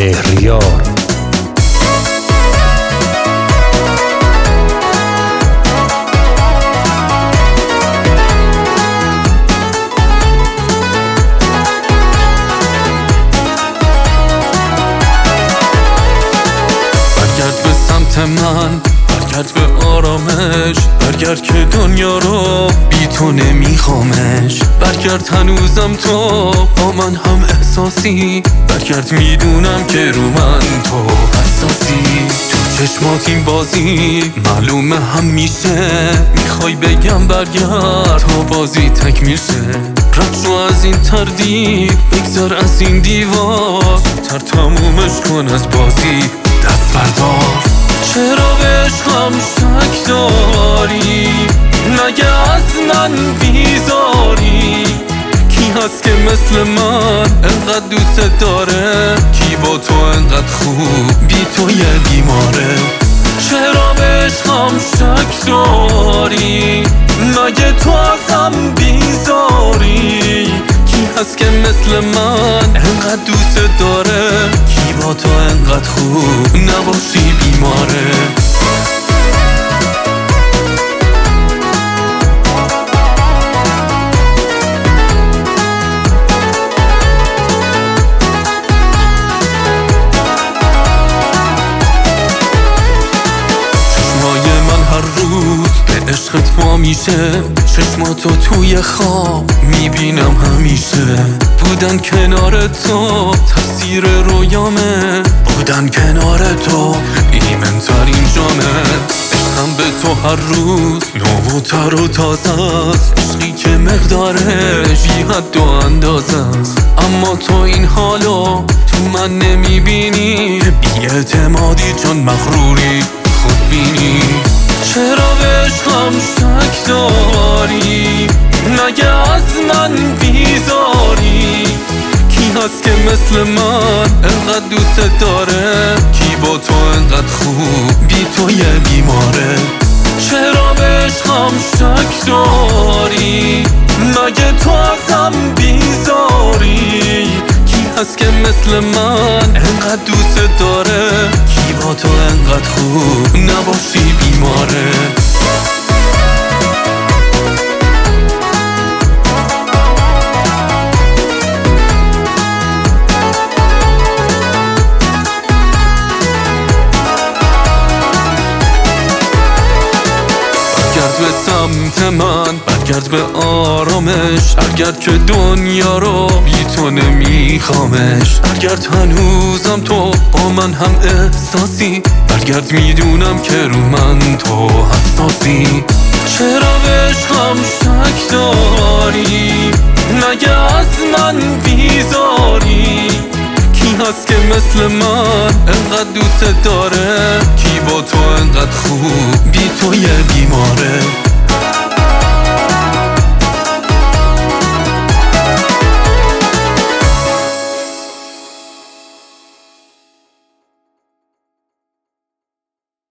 شهریار. برگرد به سمت من، برگرد به آرامش، برگرد که دنیا رو بی تو نمیخوامش. برگرد هنوزم تو با من هم احساسی، برگرد میدونم که رو من تو حساسی. تو چشمات این بازی معلومه همیشه، میخوای بگم برگرد تا بازی تکمیل شه. رد شو از این تردید، بگذار از این دیوار، زودتر تمومش کن از بازی دست بردار. چرا به عشقم شک داری؟ مگه از من بیزاری؟ کی هست که مثل من انقدر دوست داره؟ کی با تو انقدر خوب بی تو یه بیماره؟ چرا به عشقم شک داری؟ مگه تو ازم بیزاری؟ کی هست که مثل من انقدر دوست داره؟ کی با تو انقدر خوب نباشی بیماره؟ روز به عشقت وا میشه، چشماتو توی خواب میبینم همیشه. بودن کنار تو تاثیر رویامه، بودن کنار تو ایمن‌ترین جامه. عشقم به تو هر روز نو و تر و تازه است، عشقی که مقدارش بی حد و اندازه است. اما تو این حالو تو من نمیبینی، بی اعتمادی چون مغروری خودبینی. چرا به عشقم شک داری؟ مگه از من بیزاری؟ کی هست که مثل من انقدر دوست داره؟ کی با تو انقدر خوب بی تو یه بیماره؟ چرا به عشقم شک داری؟ مگه تو ازم بیزاری؟ کی هست که مثل من انقدر دوست داره؟ کی با تو انقدر خوب نباشی بیماره؟ برگرد به سمت من، برگرد به آرامش، برگرد که دنیا رو بی تو نمیخوامش. برگرد هنوزم تو با من هم احساسی، برگرد میدونم که رو من تو حساسی. چرا به عشقم شک داری؟ مگه از من بیزاری؟ کی هست که مثل من انقدر دوست داره؟ کی با تو انقدر خوب بی تو یه بیماره؟